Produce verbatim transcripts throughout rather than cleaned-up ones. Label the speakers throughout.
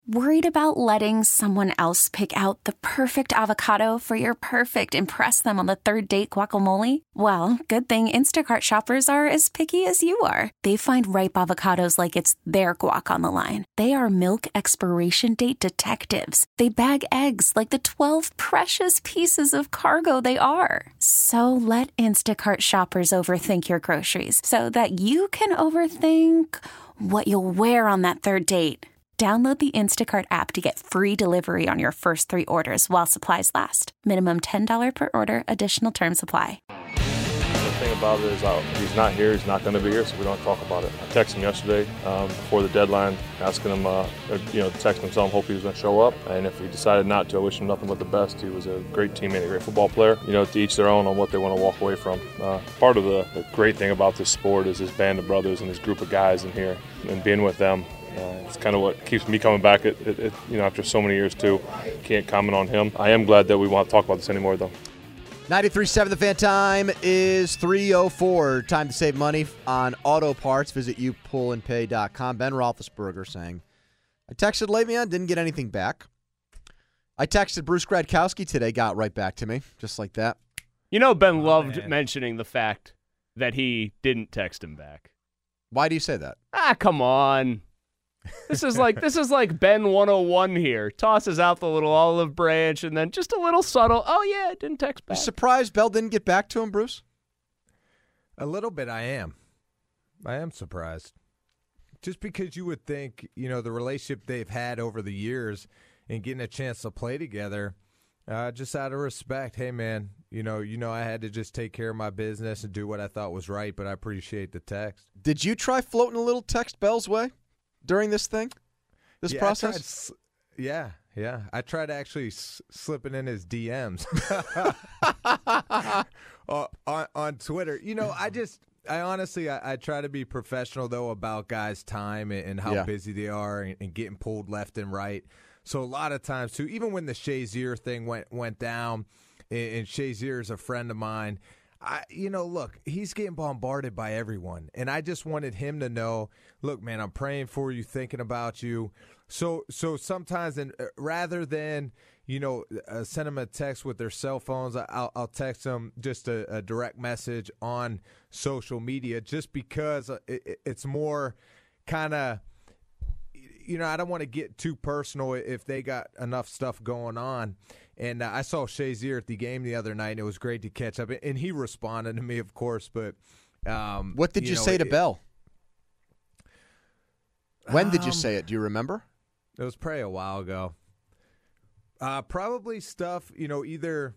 Speaker 1: Worried about letting someone else pick out the perfect avocado for your perfect impress them on the third date guacamole? Well, good thing Instacart shoppers are as picky as you are. They find ripe avocados like it's their guac on the line. They are milk expiration date detectives. They bag eggs like the twelve precious pieces of cargo they are. So let Instacart shoppers overthink your groceries so that you can overthink what you'll wear on that third date. Download the Instacart app to get free delivery on your first three orders while supplies last. Minimum ten dollars per order. Additional terms apply.
Speaker 2: The thing about it is uh, he's not here. He's not going to be here, so we don't talk about it. I texted him yesterday um, before the deadline, asking him, uh, you know, texting him, telling him hope he was going to show up. And if he decided not to, I wish him nothing but the best. He was a great teammate, a great football player. You know, to each their own on what they want to walk away from. Uh, part of the, the great thing about this sport is his band of brothers and his group of guys in here, and being with them. Uh, it's kind of what keeps me coming back, it, it, it, you know, after so many years, too. Can't comment on him. I am glad that we won't talk about this anymore, though.
Speaker 3: ninety-three point seven The Fan. Time is three oh four. Time to save money on auto parts. Visit you pull and pay dot com. Ben Roethlisberger saying, I texted Le'Veon, didn't get anything back. I texted Bruce Gradkowski today, got right back to me, just like that.
Speaker 4: You know, Ben
Speaker 5: oh,
Speaker 4: loved
Speaker 5: man.
Speaker 4: mentioning the fact that he didn't text him back.
Speaker 3: Why do you say that?
Speaker 4: Ah, come on. This is like this is like Ben one oh one here. Tosses out the little olive branch and then just a little subtle, oh, yeah, it didn't text back.
Speaker 3: You surprised Bell didn't get back to him, Bruce?
Speaker 5: A little bit, I am. I am surprised. Just because you would think, you know, the relationship they've had over the years and getting a chance to play together, uh, just out of respect, hey, man, you know, you know, I had to just take care of my business and do what I thought was right, but I appreciate the text.
Speaker 3: Did you try floating a little text Bell's way during this thing, this
Speaker 5: yeah,
Speaker 3: process?
Speaker 5: I tried, yeah, yeah. I tried actually s- slipping in his D Ms uh, on, on Twitter. You know, I just, I honestly, I, I try to be professional, though, about guys' time and, and how
Speaker 3: Yeah.
Speaker 5: busy they are and, and getting pulled left and right. So a lot of times, too, even when the Shazier thing went went down, and, and Shazier is a friend of mine, I, you know, look, he's getting bombarded by everyone. And I just wanted him to know, look, man, I'm praying for you, thinking about you. So so sometimes, and rather than, you know, uh, send them a text with their cell phones, I'll, I'll text them just a, a direct message on social media just because it, it's more kind of, you know, I don't want to get too personal if they got enough stuff going on. And uh, I saw Shazier at the game the other night, and it was great to catch up. And he responded to me, of course. But um,
Speaker 3: what did you,
Speaker 5: you know,
Speaker 3: say to
Speaker 5: it,
Speaker 3: Bell? When
Speaker 5: um,
Speaker 3: did you say it? Do you remember?
Speaker 5: It was probably a while ago. Uh, probably stuff, you know, either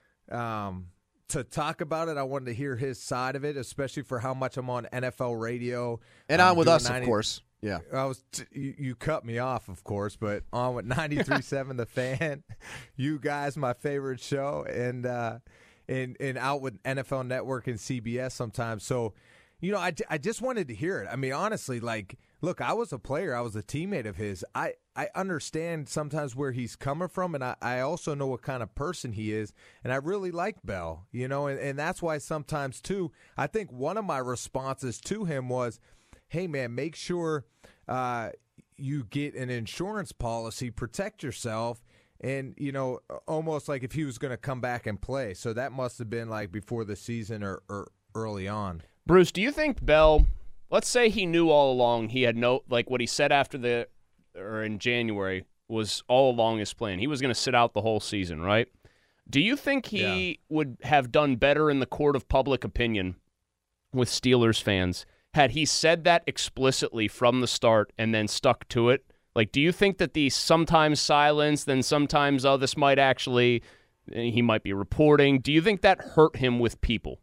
Speaker 5: um, to talk about it. I wanted to hear his side of it, especially for how much I'm on N F L radio.
Speaker 3: And
Speaker 5: um,
Speaker 3: on with us,
Speaker 5: ninety
Speaker 3: of course. Yeah,
Speaker 5: I was. T- you, you cut me off, of course, but on with ninety-three point seven The Fan. You guys, my favorite show, and uh, and and out with N F L Network and C B S sometimes. So, you know, I, I just wanted to hear it. I mean, honestly, like, look, I was a player. I was a teammate of his. I, I understand sometimes where he's coming from, and I, I also know what kind of person he is, and I really like Bell, you know, and, and that's why sometimes, too, I think one of my responses to him was, hey, man, make sure uh, you get an insurance policy, protect yourself, and, you know, almost like if he was going to come back and play. So that must have been like before the season or, or early on.
Speaker 4: Bruce, do you think Bell, let's say he knew all along he had no, like what he said after the, or in January, was all along his plan. He was going to sit out the whole season, right? Do you think he yeah. would have done better in the court of public opinion with Steelers fans had he said that explicitly from the start and then stuck to it? Like, do you think that the sometimes silence, then sometimes, oh, this might actually, he might be reporting, do you think that hurt him with people?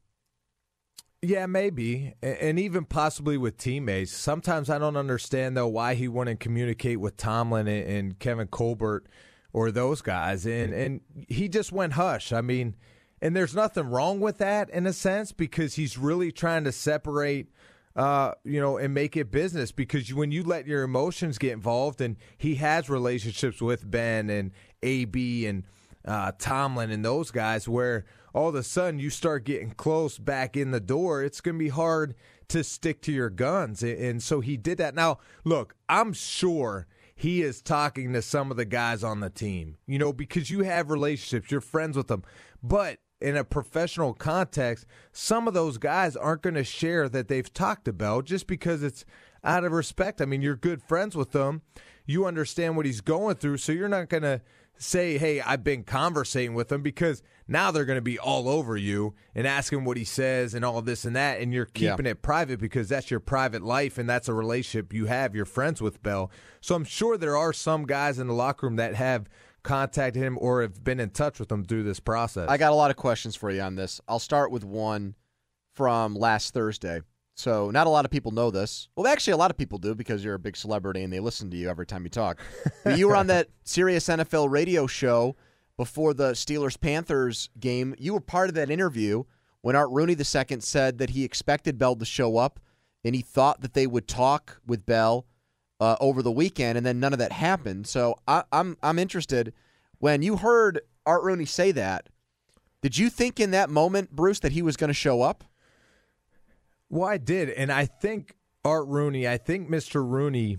Speaker 5: Yeah, maybe, and even possibly with teammates. Sometimes I don't understand, though, why he wouldn't communicate with Tomlin and Kevin Colbert or those guys, and, and he just went hush. I mean, and there's nothing wrong with that in a sense because he's really trying to separate Uh, you know, and make it business because you, when you let your emotions get involved, and he has relationships with Ben and A B and uh, Tomlin and those guys where all of a sudden you start getting close back in the door, it's going to be hard to stick to your guns. And so he did that. Now, look, I'm sure he is talking to some of the guys on the team, you know, because you have relationships, you're friends with them. But in a professional context, some of those guys aren't going to share that they've talked to Bell just because it's out of respect. I mean, you're good friends with them. You understand what he's going through, so you're not going to say, hey, I've been conversating with him, because now they're going to be all over you and asking what he says and all this and that, and you're keeping yeah. it private because that's your private life and that's a relationship you have. You're friends with Bell. So I'm sure there are some guys in the locker room that have contacted him or have been in touch with him through this process.
Speaker 3: I got a lot of questions for you on this. I'll start with one from last Thursday. So not a lot of people know this. Well, actually, a lot of people do because you're a big celebrity and they listen to you every time you talk. But you were on that Sirius N F L radio show before the Steelers-Panthers game. You were part of that interview when Art Rooney the Second said that he expected Bell to show up and he thought that they would talk with Bell uh, over the weekend, and then none of that happened. So I, I'm I'm interested. When you heard Art Rooney say that, did you think in that moment, Bruce, that he was going to show up?
Speaker 5: Well, I did, and I think Art Rooney, I think Mister Rooney,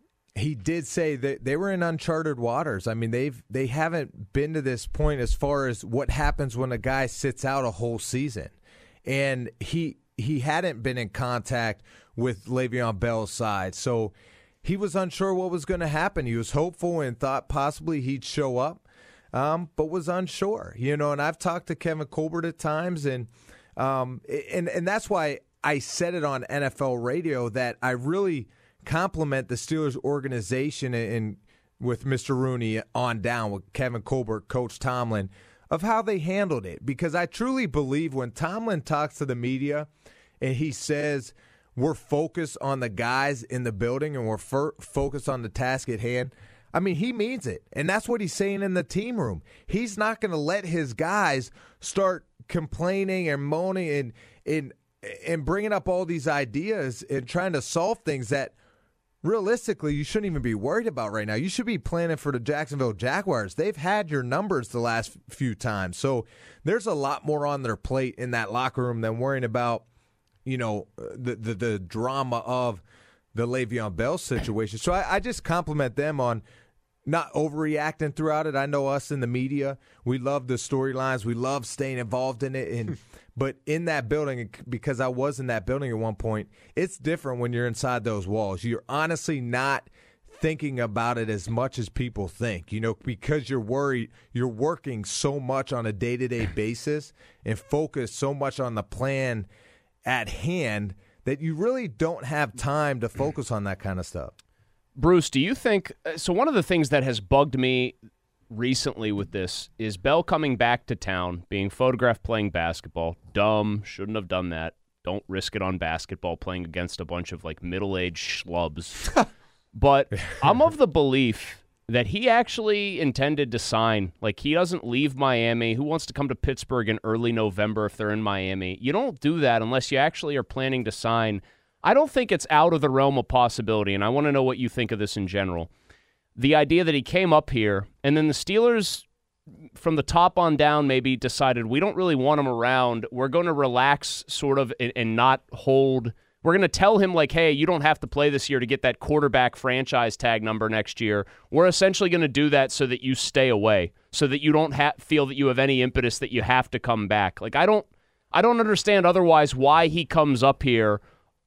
Speaker 5: he did say that they were in uncharted waters. I mean, they've they haven't been to this point as far as what happens when a guy sits out a whole season, and he he hadn't been in contact with Le'Veon Bell's side, so he was unsure what was going to happen. He was hopeful and thought possibly he'd show up, um, but was unsure. You know, and I've talked to Kevin Colbert at times, and um, and and that's why I said it on N F L radio that I really compliment the Steelers organization and, and with Mister Rooney on down with Kevin Colbert, Coach Tomlin, of how they handled it. Because I truly believe when Tomlin talks to the media and he says we're focused on the guys in the building and we're fir- focused on the task at hand, I mean, he means it. And that's what he's saying in the team room. He's not going to let his guys start complaining and moaning and and and bringing up all these ideas and trying to solve things that realistically you shouldn't even be worried about right now. You should be planning for the Jacksonville Jaguars. They've had your numbers the last few times. So there's a lot more on their plate in that locker room than worrying about, you know, the the, the drama of the Le'Veon Bell situation. So I, I just compliment them on not overreacting throughout it. I know us in the media, we love the storylines. We love staying involved in it. And but in that building, because I was in that building at one point, it's different when you're inside those walls. You're honestly not thinking about it as much as people think, you know, because you're worried. You're working so much on a day-to-day basis and focused so much on the plan at hand that you really don't have time to focus on that kind of stuff.
Speaker 4: Bruce, do you think – so one of the things that has bugged me recently with this is Bell coming back to town, being photographed playing basketball. Dumb, shouldn't have done that. Don't risk it on basketball playing against a bunch of, like, middle-aged schlubs. But I'm of the belief that he actually intended to sign. Like, he doesn't leave Miami. Who wants to come to Pittsburgh in early November if they're in Miami? You don't do that unless you actually are planning to sign. I don't think it's out of the realm of possibility, and I want to know what you think of this in general. The idea that he came up here, and then the Steelers, from the top on down, maybe decided we don't really want him around. We're going to relax sort of and, and not hold. We're going to tell him, like, hey, you don't have to play this year to get that quarterback franchise tag number next year. We're essentially going to do that so that you stay away, so that you don't ha- feel that you have any impetus that you have to come back. Like, I don't, I don't understand otherwise why he comes up here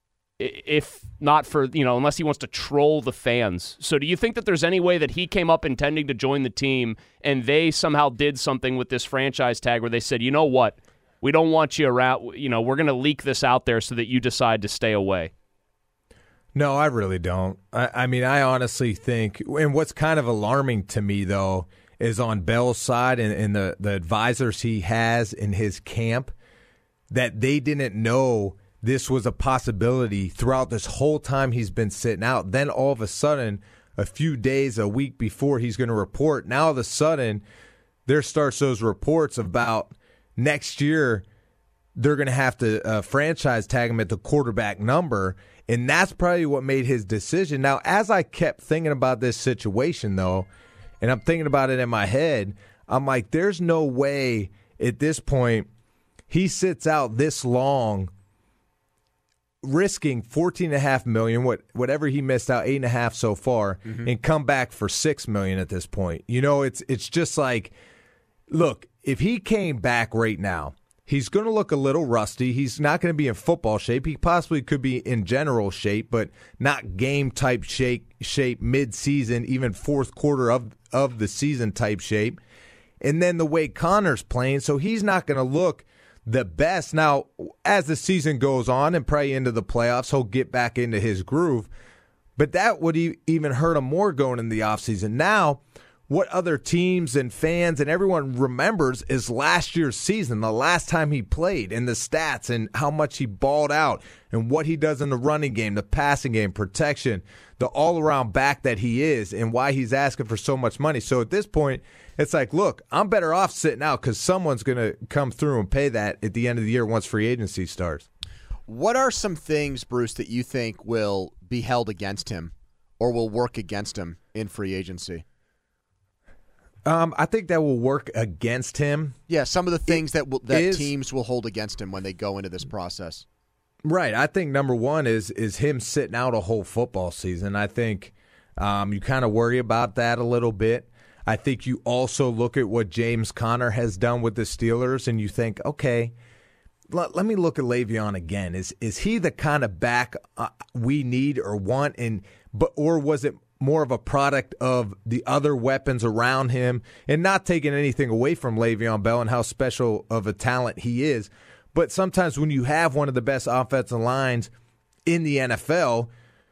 Speaker 4: if not for, you know, unless he wants to troll the fans. So do you think that there's any way that he came up intending to join the team and they somehow did something with this franchise tag where they said, you know what, we don't want you around, you know, we're going to leak this out there so that you decide to stay away?
Speaker 5: No, I really don't. I, I mean, I honestly think, and what's kind of alarming to me, though, is on Bell's side and, and the, the advisors he has in his camp, that they didn't know this was a possibility throughout this whole time he's been sitting out. Then all of a sudden, a few days, a week before he's going to report, now all of a sudden there starts those reports about next year they're going to have to uh, franchise tag him at the quarterback number, and that's probably what made his decision. Now, as I kept thinking about this situation, though, and I'm thinking about it in my head, I'm like, there's no way at this point he sits out this long risking fourteen and a half million, what whatever he missed out, eight and a half so far, mm-hmm. and come back for six million at this point. You know, it's it's just like, look, if he came back right now, he's going to look a little rusty. He's not going to be in football shape. He possibly could be in general shape, but not game type shape, shape mid-season, even fourth quarter of, of the season type shape. And then the way Connor's playing, so he's not going to look the best. Now, as the season goes on and probably into the playoffs, he'll get back into his groove. But that would even hurt him more going in the offseason. Now, what other teams and fans and everyone remembers is last year's season, the last time he played, and the stats and how much he balled out and what he does in the running game, the passing game, protection, the all-around back that he is, and why he's asking for so much money. So at this point, it's like, look, I'm better off sitting out because someone's going to come through and pay that at the end of the year once free agency starts.
Speaker 3: What are some things, Bruce, that you think will be held against him or will work against him in free agency?
Speaker 5: Um, I think that will work against him.
Speaker 3: Yeah, some of the things that will, that
Speaker 5: is,
Speaker 3: teams will hold against him when they go into this process.
Speaker 5: Right. I think number one is is him sitting out a whole football season. I think um, you kind of worry about that a little bit. I think you also look at what James Conner has done with the Steelers, and you think, okay, let, let me look at Le'Veon again. Is is he the kind of back uh, we need or want, and but or was it more of a product of the other weapons around him, and not taking anything away from Le'Veon Bell and how special of a talent he is. But sometimes when you have one of the best offensive lines in the N F L,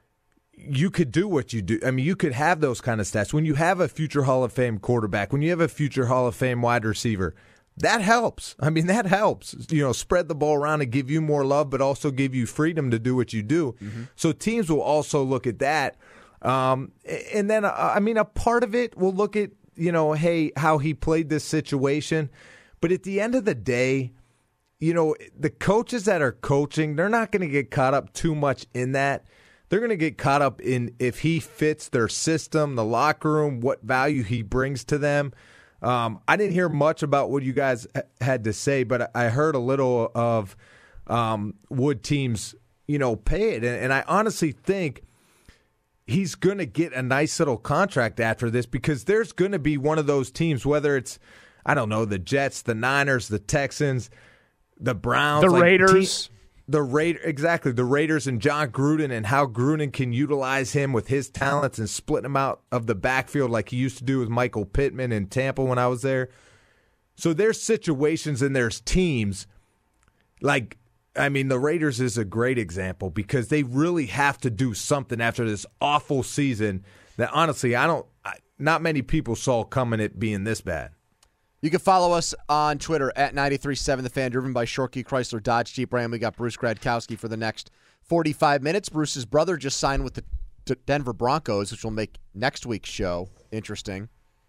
Speaker 5: you could do what you do. I mean, you could have those kind of stats. When you have a future Hall of Fame quarterback, when you have a future Hall of Fame wide receiver, that helps. I mean, that helps. You know, spread the ball around and give you more love, but also give you freedom to do what you do. Mm-hmm. So teams will also look at that. Um, and then, uh, I mean, a part of it will look at, you know, hey, how he played this situation. But at the end of the day, you know, the coaches that are coaching, they're not going to get caught up too much in that. They're going to get caught up in if he fits their system, the locker room, what value he brings to them. Um, I didn't hear much about what you guys had to say, but I heard a little of um, would teams, you know, pay it. And, and I honestly think he's going to get a nice little contract after this, because there's going to be one of those teams, whether it's, I don't know, the Jets, the Niners, the Texans, the Browns,
Speaker 4: the
Speaker 5: like
Speaker 4: Raiders.
Speaker 5: Te- the Raiders, exactly, the Raiders and John Gruden, and how Gruden can utilize him with his talents and split him out of the backfield like he used to do with Michael Pittman in Tampa when I was there. So there's situations and there's teams like, I mean, the Raiders is a great example, because they really have to do something after this awful season that, honestly, I don't, I, not many people saw coming it being this bad.
Speaker 3: You can follow us on Twitter at ninety-three point seven The Fan, driven by Shorkey Chrysler Dodge Jeep Ram. We got Bruce Gradkowski for the next forty-five minutes. Bruce's brother just signed with the D- Denver Broncos, which will make next week's show interesting.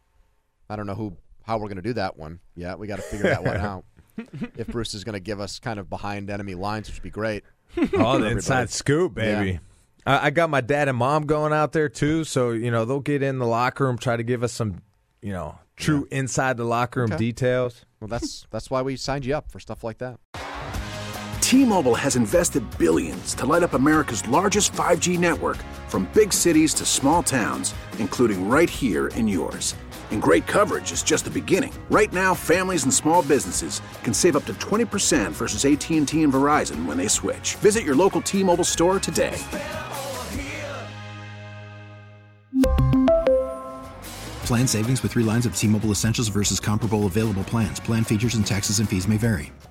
Speaker 3: I don't know who how we're going to do that one yet. We got to figure that one out. If Bruce is going to give us kind of behind enemy lines, which would be great.
Speaker 5: Oh, the inside scoop, baby. Yeah. I, I got my dad and mom going out there, too, so, you know, they'll get in the locker room, try to give us some, you know, true yeah. inside the locker room okay. details.
Speaker 3: Well, that's that's why we signed you up for stuff like that.
Speaker 6: T-Mobile has invested billions to light up America's largest five G network, from big cities to small towns, including right here in yours. And great coverage is just the beginning. Right now, families and small businesses can save up to twenty percent versus A T and T and Verizon when they switch. Visit your local T-Mobile store today.
Speaker 7: Plan savings with three lines of T-Mobile Essentials versus comparable available plans. Plan features and taxes and fees may vary.